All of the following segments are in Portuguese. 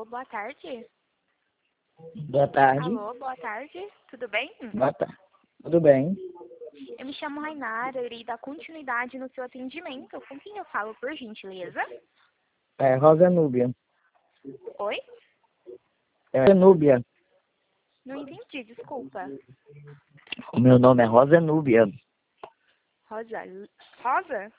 Alô, boa tarde. Boa tarde. Alô, boa tarde. Tudo bem? Boa tarde. Tudo bem? Eu me chamo Rainara, eu irei dar continuidade no seu atendimento. Com quem eu falo, por gentileza? É Rosa Núbia. Oi? É Núbia. Não entendi, desculpa. O meu nome é Rosa Núbia. Rosa? Rosa?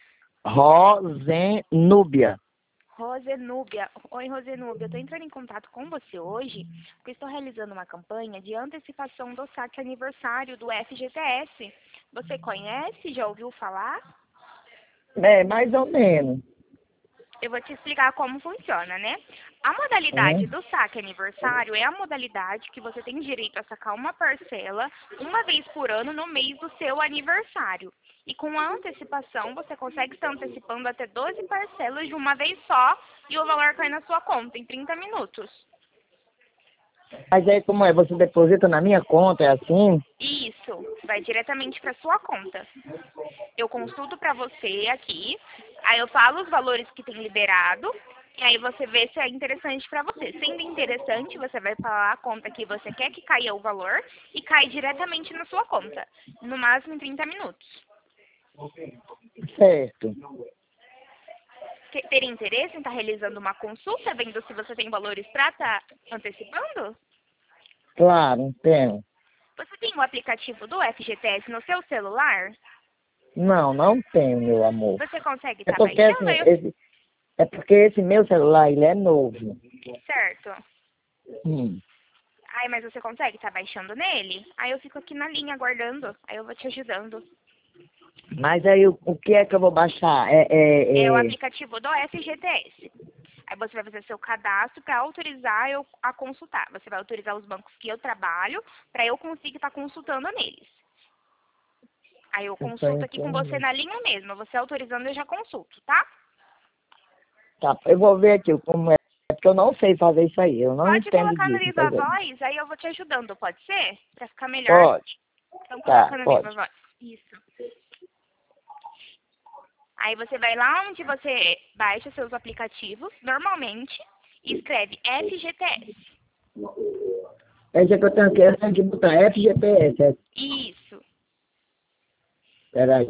Rosenúbia. Rosenúbia. Oi, Rosenúbia. Eu estou entrando em contato com você hoje porque estou realizando uma campanha de antecipação do saque aniversário do FGTS. Você conhece? Já ouviu falar? É, mais ou menos. Eu vou te explicar como funciona, né? A modalidade do saque aniversário é a modalidade que você tem direito a sacar uma parcela uma vez por ano no mês do seu aniversário. E com a antecipação, você consegue estar antecipando até 12 parcelas de uma vez só e o valor cai na sua conta em 30 minutos. Mas aí como é? Você deposita na minha conta, é assim? Isso, vai diretamente para sua conta. Eu consulto para você aqui, aí eu falo os valores que tem liberado, e aí você vê se é interessante para você. Sendo interessante, você vai falar a conta que você quer que caia o valor e cai diretamente na sua conta, no máximo em 30 minutos. Certo. Teria interesse em estar realizando uma consulta, vendo se você tem valores para estar antecipando? Claro, tenho. Você tem o aplicativo do FGTS no seu celular? Não, não tenho, meu amor. Você consegue É estar porque baixando? assim, é porque esse meu celular, ele é novo. Certo. Hum. Ai, mas você consegue estar baixando nele? Aí eu fico aqui na linha aguardando. Aí eu vou te ajudando. Mas aí o que é que eu vou baixar? É o aplicativo do FGTS. Aí você vai fazer seu cadastro para autorizar eu a consultar. Você vai autorizar os bancos que eu trabalho para eu conseguir estar consultando neles. Aí eu Eu tô consulto aqui com você entendendo. na linha mesmo. Você autorizando eu já consulto, tá? Tá, eu vou ver aqui como é. É porque eu não sei fazer isso aí. Eu não Pode entendo colocar no disso. Viva Voz, aí eu vou te ajudando, pode ser? Para ficar melhor. Pode. Então Tá, coloca no Viva pode. Voz. Isso. Aí você vai lá onde você baixa seus aplicativos, normalmente, e escreve FGTS. Esse é que eu tenho que botar FGTS. Isso. Peraí.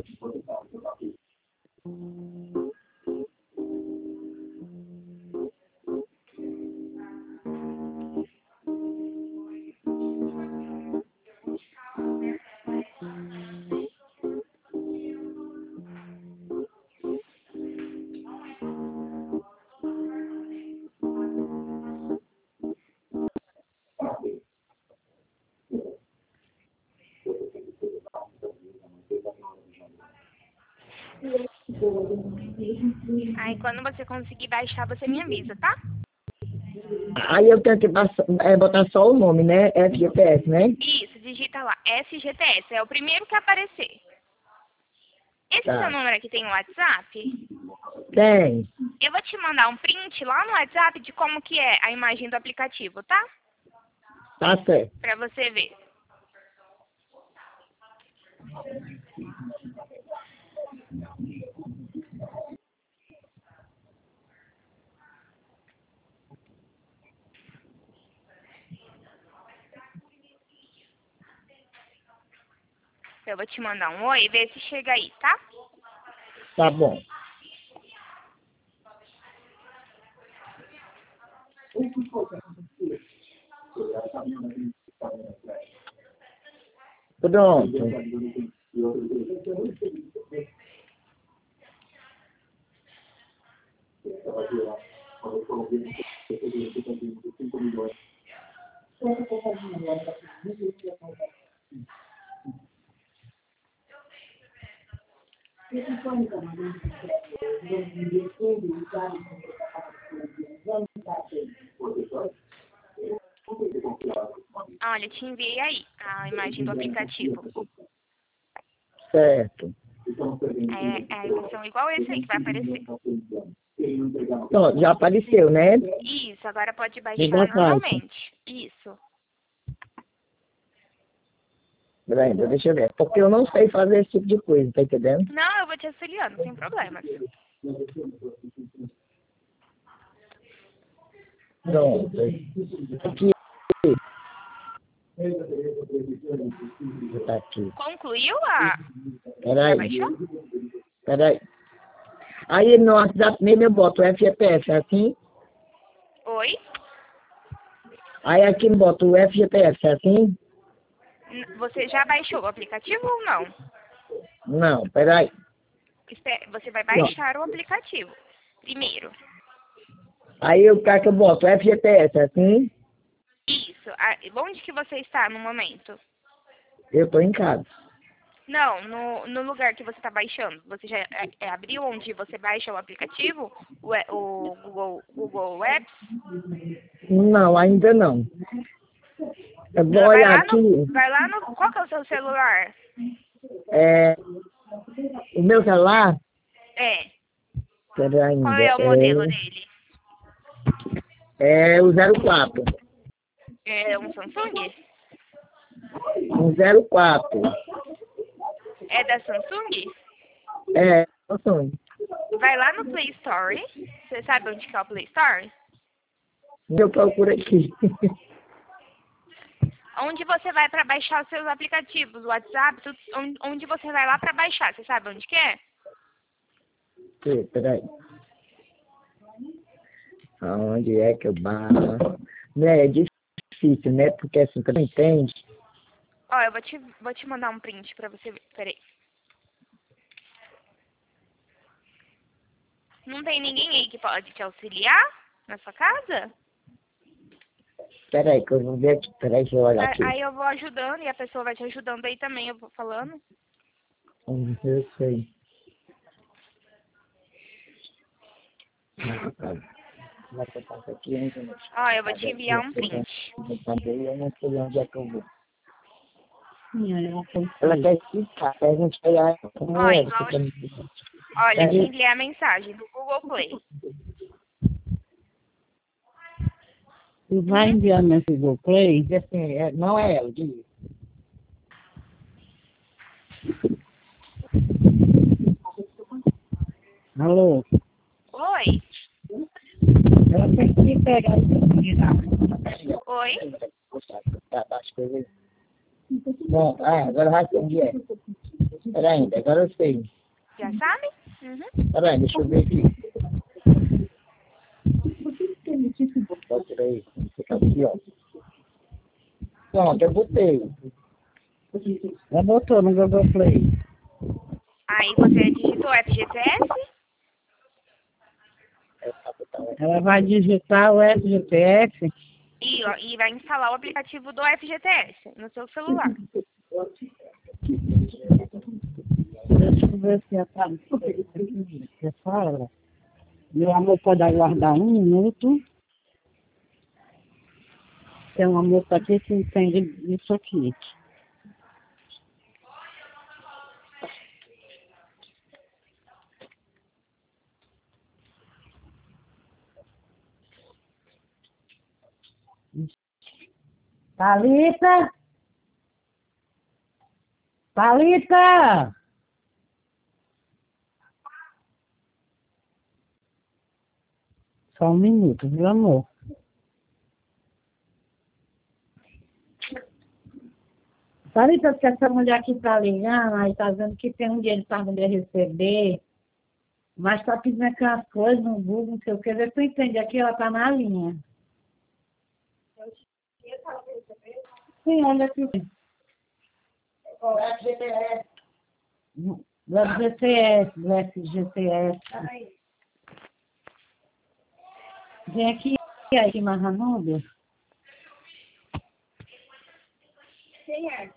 Aí quando você conseguir baixar, você me avisa, tá? Aí eu tenho que botar só o nome, né? FGTS, né? Isso, digita lá, FGTS, é o primeiro que aparecer. Esse seu Tá. número aqui tem o WhatsApp? Tem. Eu vou te mandar um print lá no WhatsApp de como que é a imagem do aplicativo, tá? Tá certo. Pra você ver. Eu vou te mandar um oi e ver se chega aí, tá? Tá bom. Pronto. Olha, te enviei aí a imagem do aplicativo. Certo. É a emoção igual esse aí que vai aparecer. Pronto, já apareceu, né? Isso, agora pode baixar Liga a caixa. normalmente. Isso. Peraí, deixa eu ver. Porque eu não sei fazer esse tipo de coisa, tá entendendo? Não, eu vou te auxiliando, sem problemas. Pronto. Aqui. Tá aqui. Concluiu a... Já Peraí. baixou? Peraí. Aí no WhatsApp mesmo eu boto o FGTS, assim. Oi? Aí aqui eu boto o FGTS, assim. Você já baixou o aplicativo ou não? Não, peraí. Você vai baixar o aplicativo primeiro. Aí o que eu boto? O FGTS, assim. Isso. Onde que você está no momento? Eu tô em casa. Não, no lugar que você está baixando. Você já abriu onde você baixa o aplicativo? O Google Apps? Não, ainda não. Eu vou olhar aqui. Vai lá no... Qual que é o seu celular? O meu celular. É. Pera ainda. Qual é o modelo dele? É o 04. É um Samsung? Um 04. É da Samsung? É, Samsung. Vai lá no Play Store. Você sabe onde que é o Play Store? Eu procuro aqui. Onde você vai para baixar os seus aplicativos, o WhatsApp, tudo, onde você vai lá para baixar. Você sabe onde que é? Peraí. Aonde é que eu baixo? Né, é difícil, né? Porque assim, você não entende. Ó, eu vou te mandar um print para você ver. Peraí. Não tem ninguém aí que pode te auxiliar na sua casa? Peraí, que eu vou ver aqui. Peraí, deixa eu olhar aqui. Aí eu vou ajudando e a pessoa vai te ajudando aí também, eu vou falando. Eu sei. Vai botar isso aqui, hein, gente? Ó, eu vou te enviar um print. Eu não sei onde é que eu vou. Ela quer explicar, a gente olhar como Ó, é. igual... Olha, te enviei a mensagem do Google Play. Tu vai enviar meu Google Play? Assim, não é ela, diz. Alô? Oi? Ela tem que pegar isso. Oi? Bom, agora vai ser onde é. Peraí, agora eu sei. Já sabe? Uhum. Peraí, deixa eu ver aqui. Bota aí, fica aqui, ó. Pronto, eu botei. Já botou no Google Play. Aí você digitou FGTS? Ela vai digitar o FGTS. E vai instalar o aplicativo do FGTS no seu celular. Deixa eu ver se aparece. Você fala. Meu amor, pode aguardar um minuto. Tem uma moça aqui que entende isso aqui. Thalita! Thalita! Só um minuto, meu amor. Thalita, porque essa mulher aqui tá ligando, aí tá dizendo que tem um dinheiro pra mulher receber, mas tá pedindo aquelas coisas no Google, não sei o que. Vê se tu entende aqui, ela tá na linha. Sim, olha aqui. O FGTS. Do FGTS, do FGTS. Vem aqui, Marramuda. Quem é?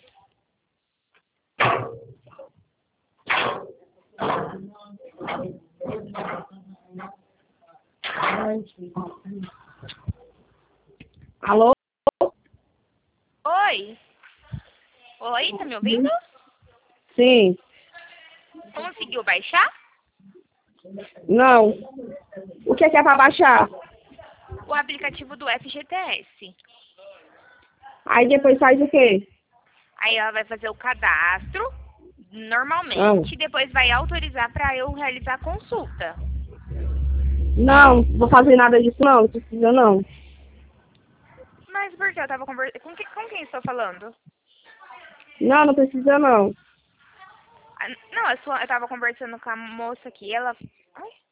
Alô? Oi? Oi, tá me ouvindo? Sim. Conseguiu baixar? Não. O que é pra baixar? O aplicativo do FGTS. Aí depois faz o quê? Aí ela vai fazer o cadastro, normalmente, depois vai autorizar para eu realizar a consulta. Não vou fazer nada disso não precisa não. Mas por que eu tava conversando... Com quem estou falando? Não, não precisa não. Não, eu tava conversando com a moça aqui, ela... Ai,